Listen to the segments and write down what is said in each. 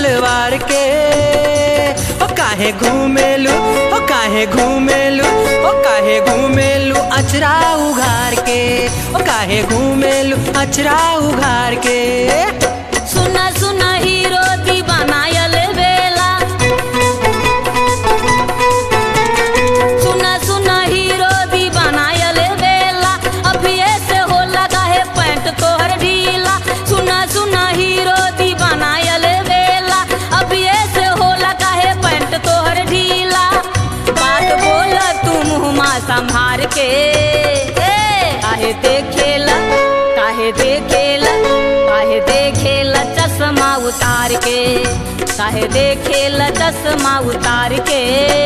सलवार के। ओ काहे घूमेलू, ओ काहे घूमेलू, ओ काहे घूमेलू अचरा उघार के। ओ काहे घूमेलू अचरा उघार के। सुना सुना हीरो दीवाना यल बेला, सुना सुना हीरो दीवाना यल बेला, अभी ऐसे होला काहे पैंट तोहर ढीला। सुना सुना हीरो दीवाना यल बेला, अभी ऐसे होला काहे पैंट तोहर ढीला। बात बोला तू मुँहमा संभार के। काहे देखेला, काहे देखेला, काहे देखेला चश्मा उतार के। काहे देखेला चश्मा उतार के।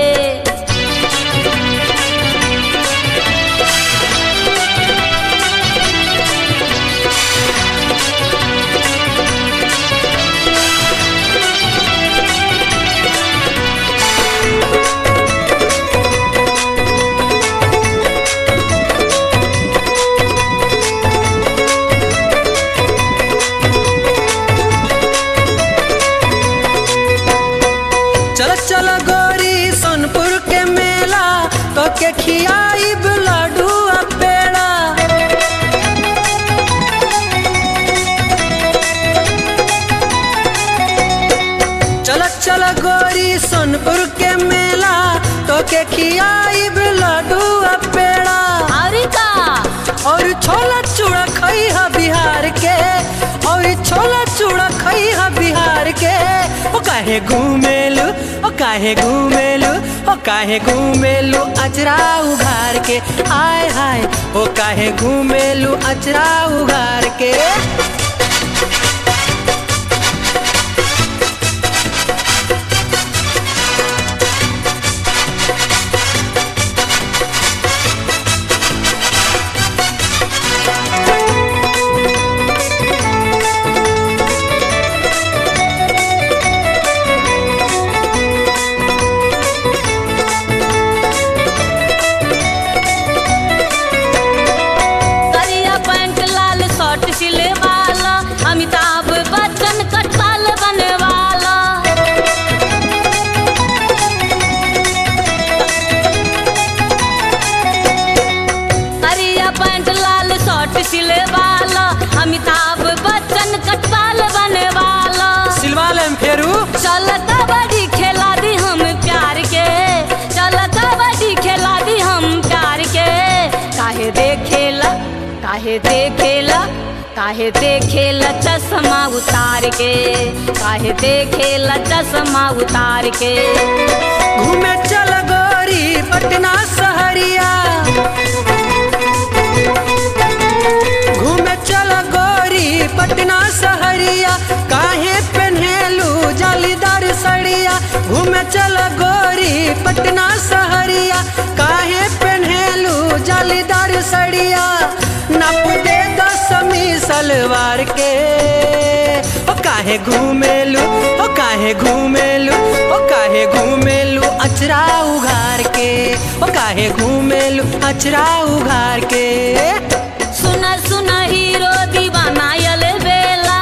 चल चल गोरी सोनपुर के मेला, तो के खियाइब लड्डू आ पेड़ा। चल चल गोरी सोनपुर के मेला, तो के खियाइब लड्डू आ पेड़ा। और का और छोला चूड़ा खई है बिहार के, और छोला चूड़ा खई है बिहार के। ओ काहे घूमेलू, ओ काहे घूमेलू, ओ काहे घूमेलू अचरा उघार के। आय हाय ओ काहे घूमेलू अचरा उघार के। करिया पैंट लाल शर्ट सिले वाला, अमिताभ बच्चन कटवाल बने वाला। करिया पैंट लाल शर्ट सिले वाला, अमिताभ बच्चन कटवाल बने वाला। सिलवालेम फेरू चल कबड्डी खेला दी हम प्यार के। चल कबड्डी खेला दी हम प्यार के। काहे देखेला, काहे देखेला, काहे देखेला चश्मा उतार के। काहे देखेला चश्मा उतार के। घूमे चल गोरी पटना सहरिया, घूमे चल गोरी पटना सहरिया। काहे पहनेलू जालीदार सड़िया। घूमे चल गोरी पटना सहरिया, काहे पहनेलू जालीदार सड़िया। नाप दे 10वीं सलवार के। ओ काहे घूमेलू, ओ काहे घूमेलू, ओ काहे घूमेलू अचरा उघार के। ओ काहे घूमेलू अचरा उघार के। सुना सुना हीरो दीवाना यल बेला,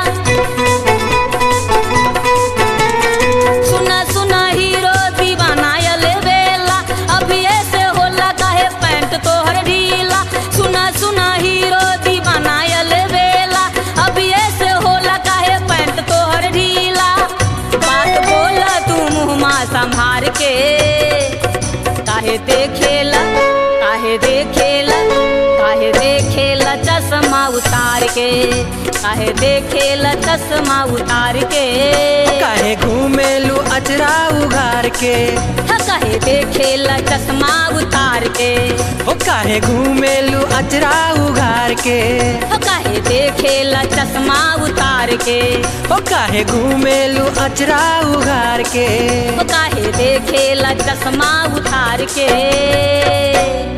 सुना सुना हीरो दीवाना यल बेला, अभी ऐसे होला काहे पैंट तोहर ढीला। सुना सुना हीरो दीवाना यल बेला, अभी ऐसे होला काहे पैंट तोहर ढीला। बात बोला तू मुँहमा संभार के। काहे देखेला, काहे देखेला, काहे देखेला चश्मा उतार के। काहे देखेला चश्मा उतार के। काहे घूमेलू अचरा उघार के। काहे देखेला चश्मा उतार के। ओ काहे घूमेलू अचरा उघार के। काहे देखेला चश्मा उतार के। ओ काहे घूमेलू अचरा उघार के। काहे देखेला चश्मा उतार के।